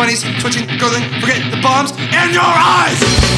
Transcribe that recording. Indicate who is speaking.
Speaker 1: bunnies, twitching, gurgling, forget the bombs in your eyes!